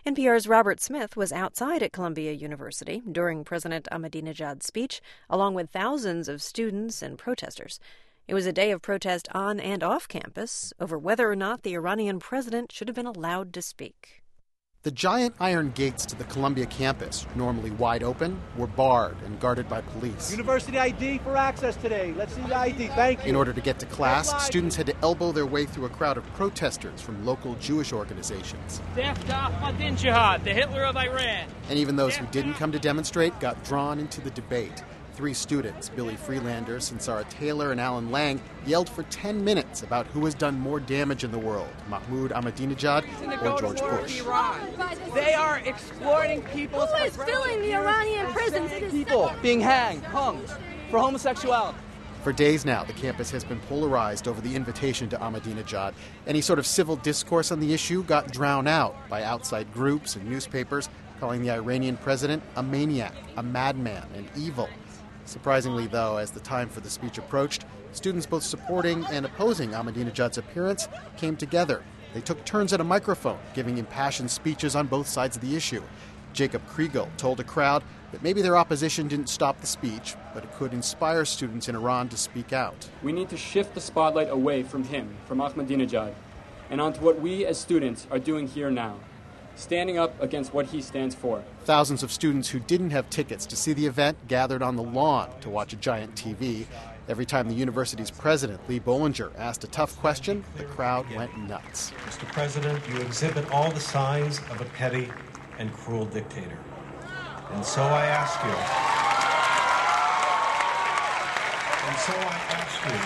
NPR's Robert Smith was outside at Columbia University during President Ahmadinejad's speech, along with thousands of students and protesters. It was a day of protest on and off campus over whether or not the Iranian president should have been allowed to speak. The giant iron gates to the Columbia campus, normally wide open, were barred and guarded by police. University ID for access today. Let's see the ID. Thank you. In order to get to class, students had to elbow their way through a crowd of protesters from local Jewish organizations. Death to Ahmadinejad, the Hitler of Iran. And even those who didn't come to demonstrate got drawn into the debate. 3 students, Billy Freelander, Sansara Taylor, and Alan Lang, yelled for 10 minutes about who has done more damage in the world, Mahmoud Ahmadinejad or George Bush. They are exploiting people's... Who is filling the Iranian prisons? People being hanged, hung, for homosexuality. For days now, the campus has been polarized over the invitation to Ahmadinejad. Any sort of civil discourse on the issue got drowned out by outside groups and newspapers calling the Iranian president a maniac, a madman, and evil. Surprisingly, though, as the time for the speech approached, students both supporting and opposing Ahmadinejad's appearance came together. They took turns at a microphone, giving impassioned speeches on both sides of the issue. Jacob Kriegel told a crowd that maybe their opposition didn't stop the speech, but it could inspire students in Iran to speak out. We need to shift the spotlight away from him, from Ahmadinejad, and onto what we as students are doing here now, standing up against what he stands for. Thousands of students who didn't have tickets to see the event gathered on the lawn to watch a giant TV. Every time the university's president, Lee Bollinger, asked a tough question, the crowd went nuts. Mr. President, you exhibit all the signs of a petty and cruel dictator. And so I ask you,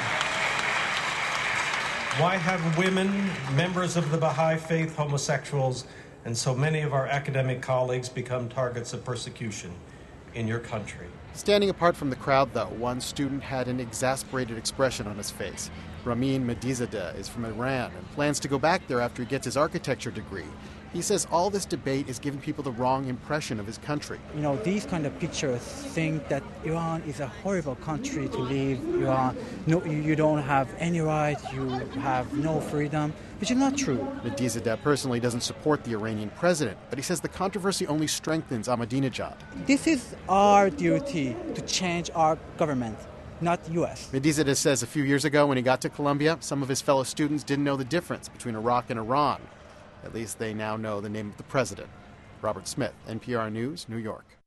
why have women, members of the Baha'i faith, homosexuals, and so many of our academic colleagues become targets of persecution in your country? Standing apart from the crowd, though, one student had an exasperated expression on his face. Ramin Medizadeh is from Iran and plans to go back there after he gets his architecture degree. He says all this debate is giving people the wrong impression of his country. You know, these kind of pictures think that Iran is a horrible country to live. You don't have any rights, you have no freedom, which is not true. Medizadeh personally doesn't support the Iranian president, but he says the controversy only strengthens Ahmadinejad. This is our duty to change our government, not U.S. Medizadeh says a few years ago when he got to Columbia, some of his fellow students didn't know the difference between Iraq and Iran. At least they now know the name of the president. Robert Smith, NPR News, New York.